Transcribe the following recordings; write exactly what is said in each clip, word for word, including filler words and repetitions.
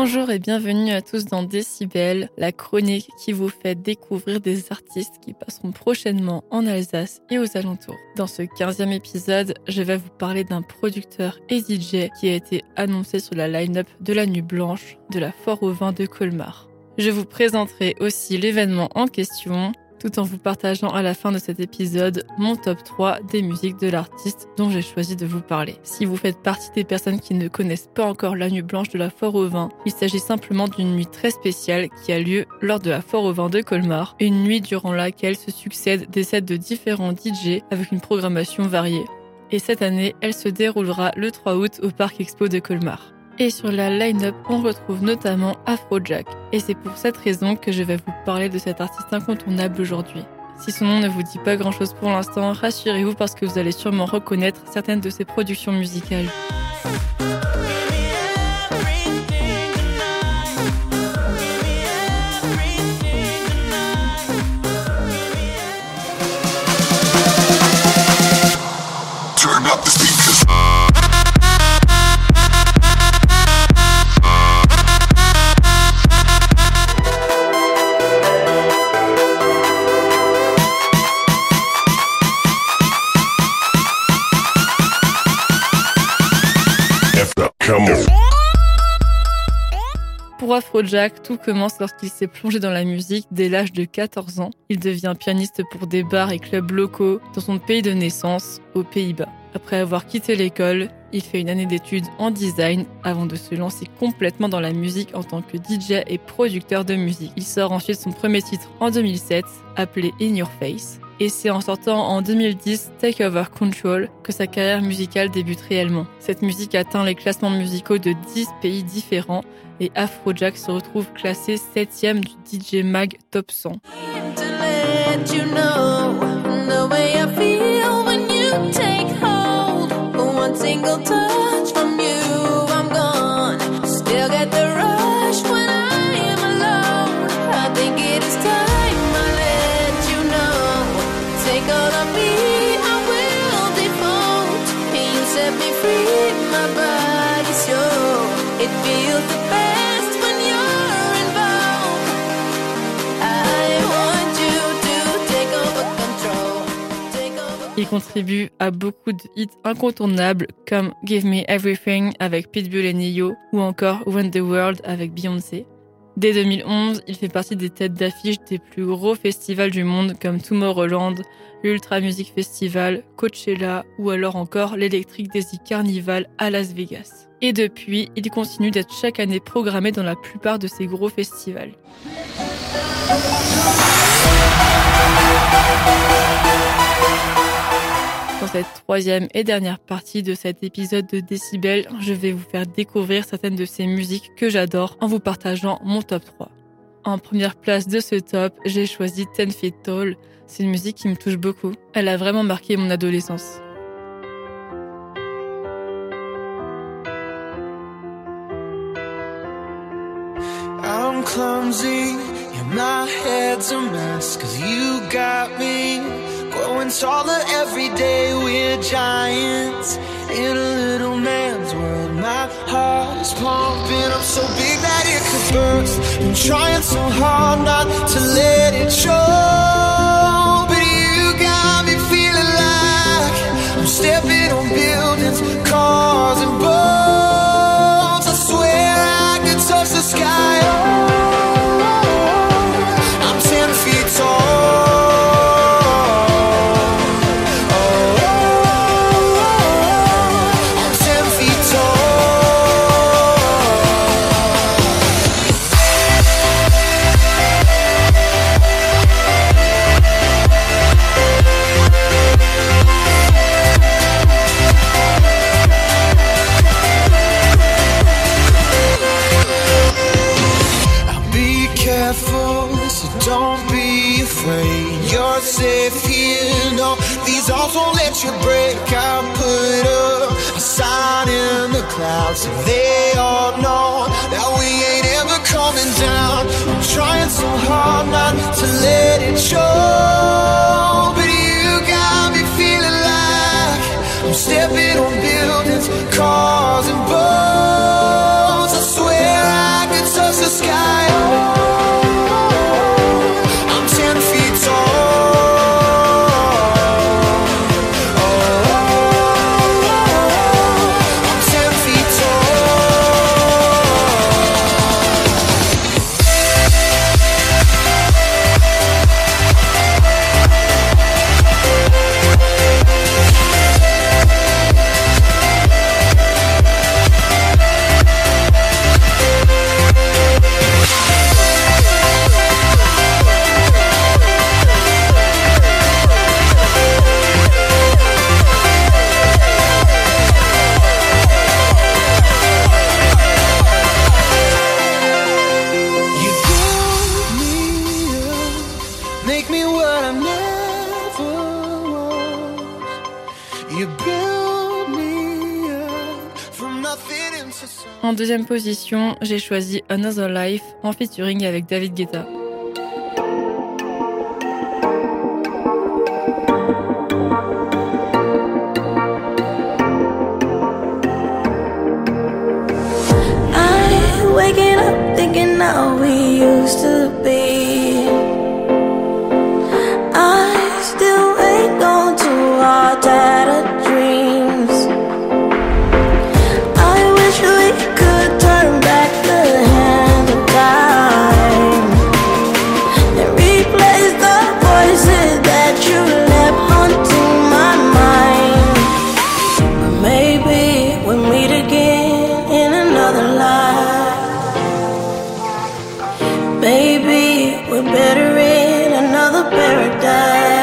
Bonjour et bienvenue à tous dans Décibel, la chronique qui vous fait découvrir des artistes qui passeront prochainement en Alsace et aux alentours. Dans ce quinzième épisode, je vais vous parler d'un producteur et D J qui a été annoncé sur la line-up de la Nuit Blanche de la Foire au Vin de Colmar. Je vous présenterai aussi l'événement en question, tout en vous partageant à la fin de cet épisode mon top trois des musiques de l'artiste dont j'ai choisi de vous parler. Si vous faites partie des personnes qui ne connaissent pas encore la Nuit Blanche de la Foire au Vin, il s'agit simplement d'une nuit très spéciale qui a lieu lors de la Foire au Vin de Colmar, une nuit durant laquelle se succèdent des sets de différents D J avec une programmation variée. Et cette année, elle se déroulera le trois août au Parc Expo de Colmar. Et sur la line-up, on retrouve notamment Afrojack. Et c'est pour cette raison que je vais vous parler de cet artiste incontournable aujourd'hui. Si son nom ne vous dit pas grand-chose pour l'instant, rassurez-vous parce que vous allez sûrement reconnaître certaines de ses productions musicales. Pour Afrojack, tout commence lorsqu'il s'est plongé dans la musique dès l'âge de quatorze ans. Il devient pianiste pour des bars et clubs locaux dans son pays de naissance, aux Pays-Bas. Après avoir quitté l'école, il fait une année d'études en design avant de se lancer complètement dans la musique en tant que D J et producteur de musique. Il sort ensuite son premier titre en deux mille sept, appelé In Your Face. Et c'est en sortant en deux mille dix Take Over Control que sa carrière musicale débute réellement. Cette musique atteint les classements musicaux de dix pays différents et Afrojack se retrouve classé septième du D J Mag Top cent. Il contribue à beaucoup de hits incontournables comme Give Me Everything avec Pitbull et Nio ou encore When the World avec Beyoncé. Dès deux mille onze, il fait partie des têtes d'affiche des plus gros festivals du monde comme Tomorrowland, l'Ultra Music Festival, Coachella ou alors encore l'Electric Daisy Carnival à Las Vegas. Et depuis, il continue d'être chaque année programmé dans la plupart de ces gros festivals. Dans cette troisième et dernière partie de cet épisode de Décibel, je vais vous faire découvrir certaines de ces musiques que j'adore en vous partageant mon top trois. En première place de ce top, j'ai choisi Ten Feet Tall. C'est une musique qui me touche beaucoup. Elle a vraiment marqué mon adolescence. I'm clumsy, yeah, my head's a mess, 'cause you got me growing taller every day. We're giants in a little man's world. My heart is pumping up so big that it could burst. I'm trying so hard not to let it show, but you got me feeling like I'm stepping on buildings, cars and boats. I swear I could touch the sky. Oh, I'm ten feet tall. Don't be afraid, you're safe here. No, these arms won't let you break. I put up a sign in the clouds so they all know that we ain't ever coming down. I'm trying so hard not to let it show, but you got me feeling like I'm stepping on buildings, cars and boats. I swear I could the sky. Oh, I'm ten feet tall. En deuxième position, j'ai choisi Another Life en featuring avec David Guetta. I'm waking up thinking how we used to be. I still ain't gone to our tattered dreams. I wish we could turn back the hand of time and replace the voices that you left haunting my mind. But maybe we'll meet again in another life. Maybe we're better in another paradise.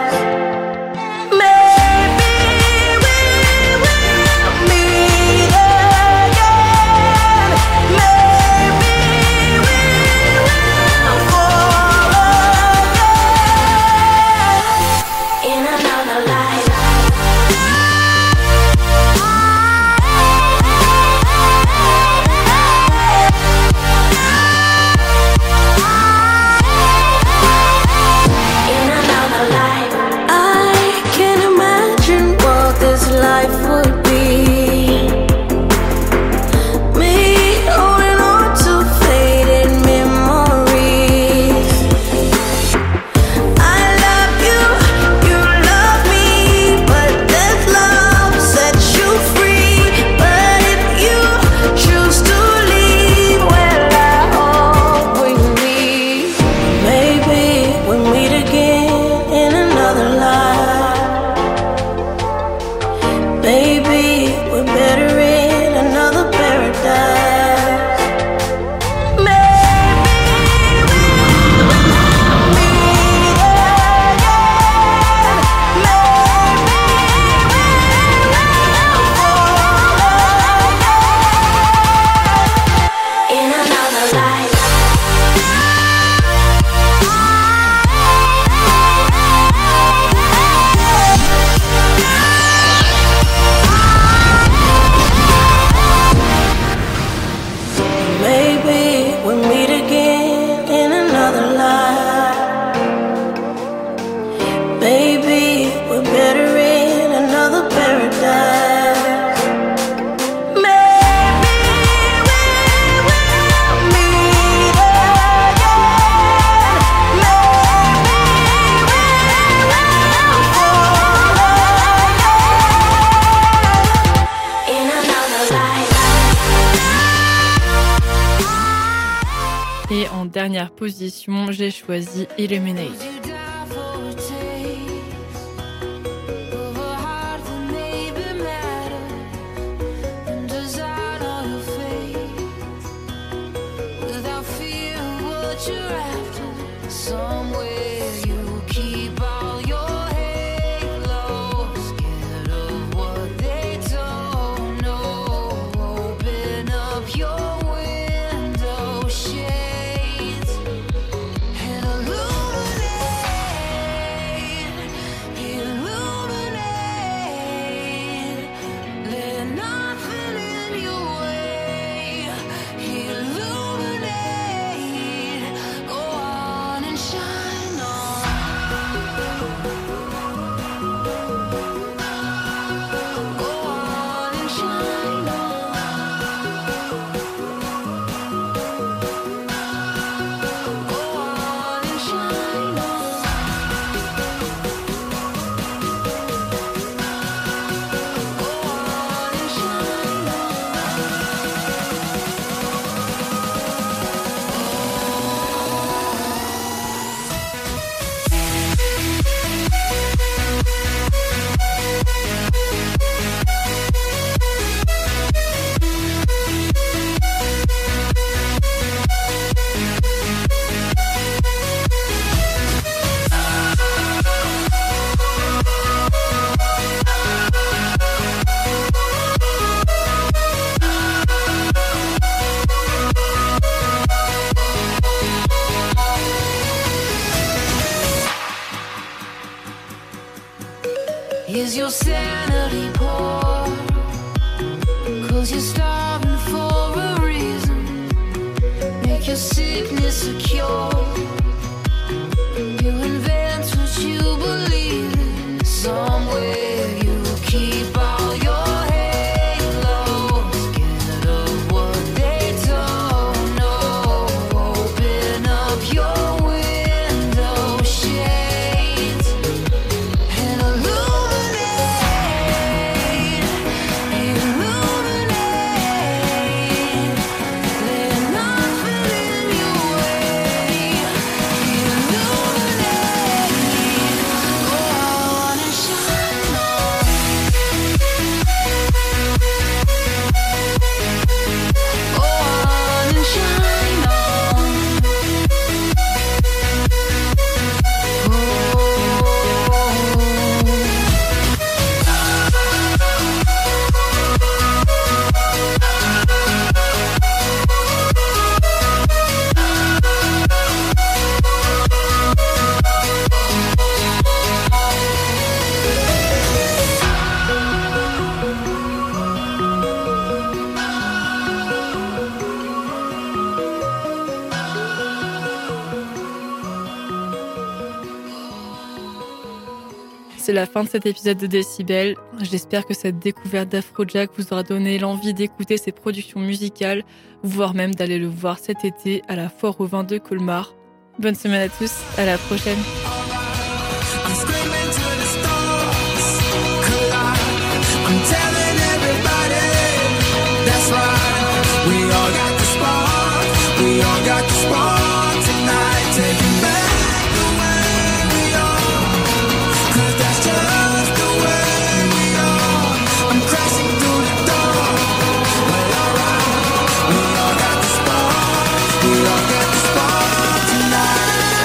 Et en dernière position, j'ai choisi Illuminate. Is your sanity poor? Cause you're starving for a reason. Make your sickness a cure. You invent what you believe in. Somewhere you keep all your halos. Scared of what they don't know. Open up your window shades and illuminate, illuminate. Let nothing in your way. Illuminate, go on and shine on. Go on and shine on. Oh. C'est la fin de cet épisode de Décibel. J'espère que cette découverte d'Afrojack vous aura donné l'envie d'écouter ses productions musicales, voire même d'aller le voir cet été à la Foire au Vin de Colmar. Bonne semaine à tous, à la prochaine. I'm screaming to the stars, collide. I'm telling everybody, that's right. We all got the spark, we all got the spark tonight. Taking back the way we are, 'cause that's just the way we are. I'm crashing through the door. Well, alright, we all got the spark, we all got the spark tonight.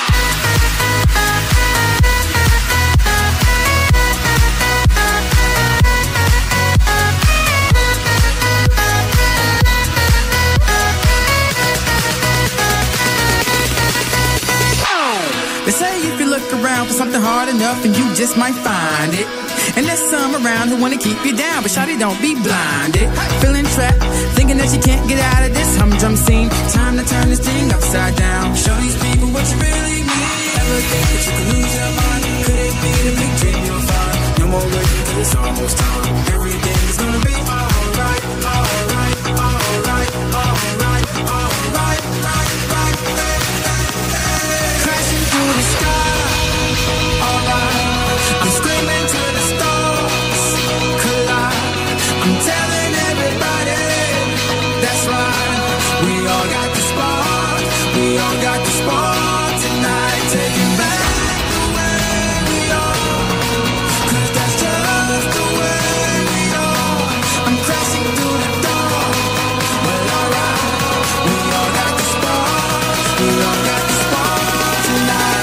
They say if you look around for something hard enough and you just might find it. And there's some around who wanna keep you down, but shawty, don't be blinded. Feeling trapped, thinking that you can't get out of this humdrum scene. Time to turn this thing upside down. Show these people what you really need. Ever think that you could lose your mind? Could it be the big dream you'll find? No more waiting till it's almost time. Everything is gonna be alright, alright, alright, alright, alright, right, right, right. Crashing through the sky, alright. I'm screaming to the stars, collide. I'm telling everybody, that's right. We all got the spark, we all got the spark tonight. Taking back the way we are, 'cause that's just the way we are. I'm crashing through the door. Well, alright, we all got the spark, we all got the spark tonight.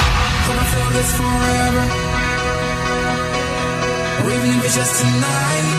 Gonna feel this forever, or even if it's just tonight.